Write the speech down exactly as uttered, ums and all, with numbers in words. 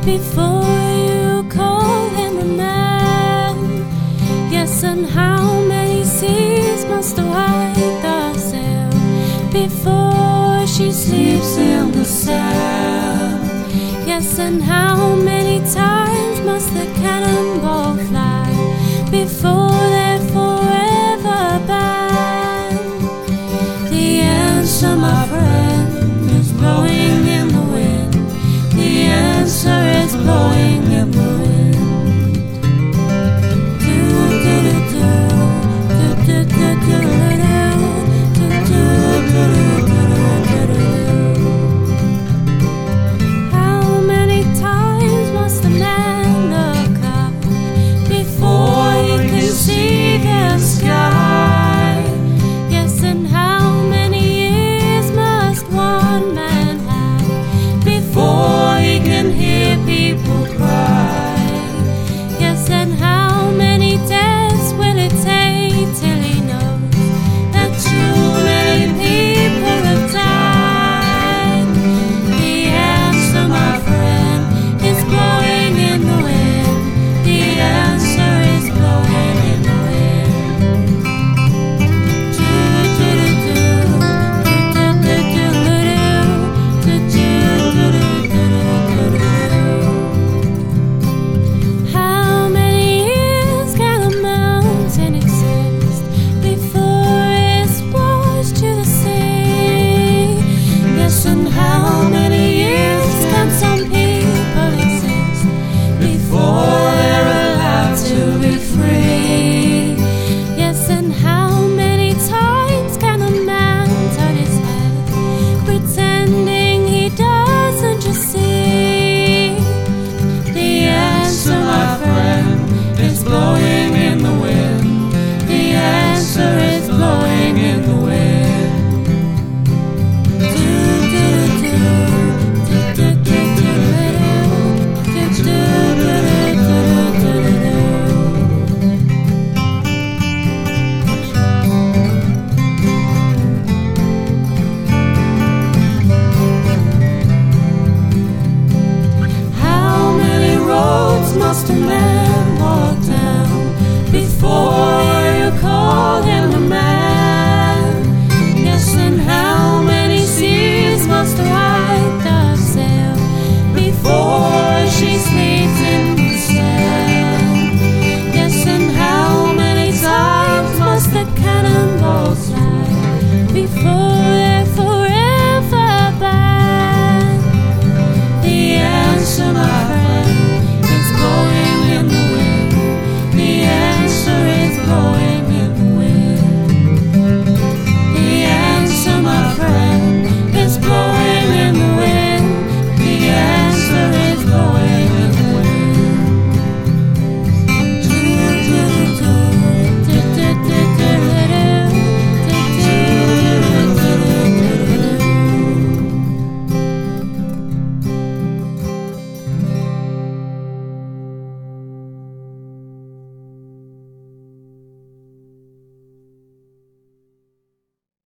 before you call him a man. Yes, and how many seas must the white dove sail before she sleeps in the sand? Yes, and how many times must the cannonball fly before they're forever banned? The answer, my friend, is blowing in the wind. The answer is blowing in the wind. Do do do do do do do do do do do do do. How many times must a man look up before he can see the sky? Yes, and how many years must one man have before he can hear people cry? Yes, and how many deaths will it take till he knows that too many people have died? The answer, my friend, is blowing in the wind. The answer is blowing in the wind. Do do do do do do do do do do do do. How many years can a mountain exist before it's washed to the sea? Yes, and how many years can some people exist before they're allowed to be free? Yes, and how many times can a man turn his head pretending he doesn't just see? The answer, my friend, is blowing in the wind. The answer is blowing in the wind. Do do do do do do do do do do do do do. How many roads must a